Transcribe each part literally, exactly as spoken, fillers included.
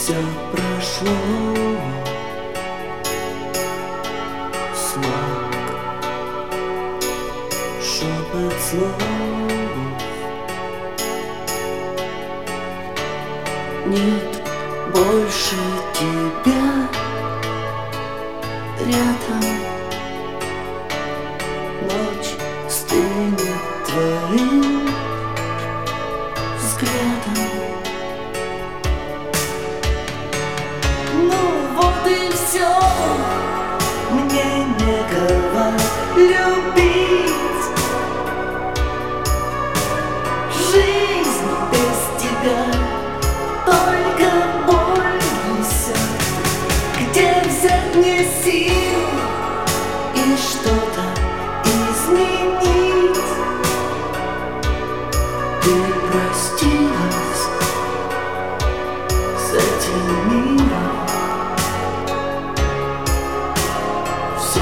Все прошло, смог шепот слов. Нет больше тебя рядом. Ночь стынет твоим взглядом. Ну вот и все, мне некого любить. Жизнь без тебя только боль несет. Где взять мне сил и что-то изменить? Ты простилась с этим миром. Все.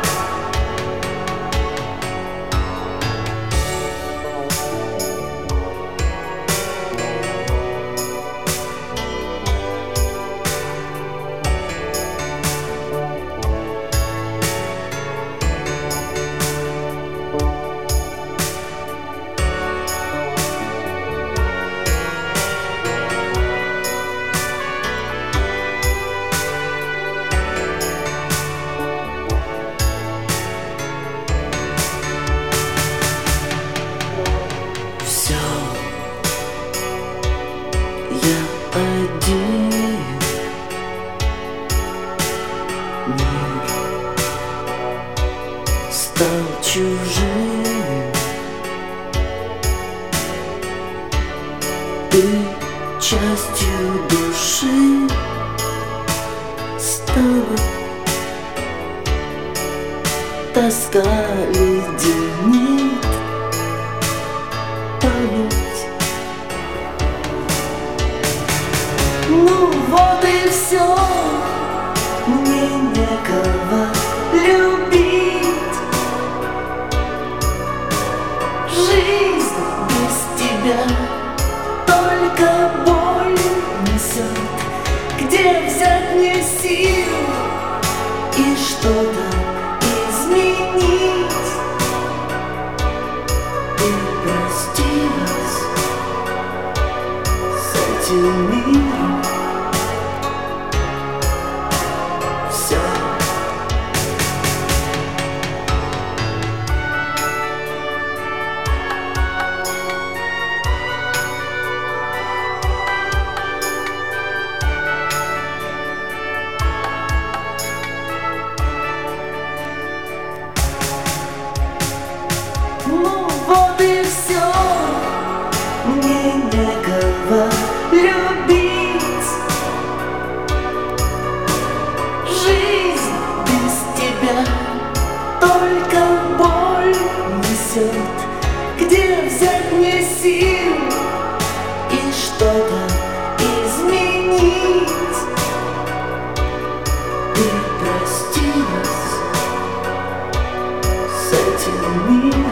Я один, мир стал чужим. Ты частью души стала. Тоска леденит память. Ну вот и все, мне некого любить. Жизнь без тебя только боль несет. Где взять мне сил и что-то изменить? Ты простилась с этим миром. Все. Ну вот и все, мне некого любить. Жизнь без тебя только боль несет. Где взять мне сил и что-то изменить? Ты простилась с этим миром.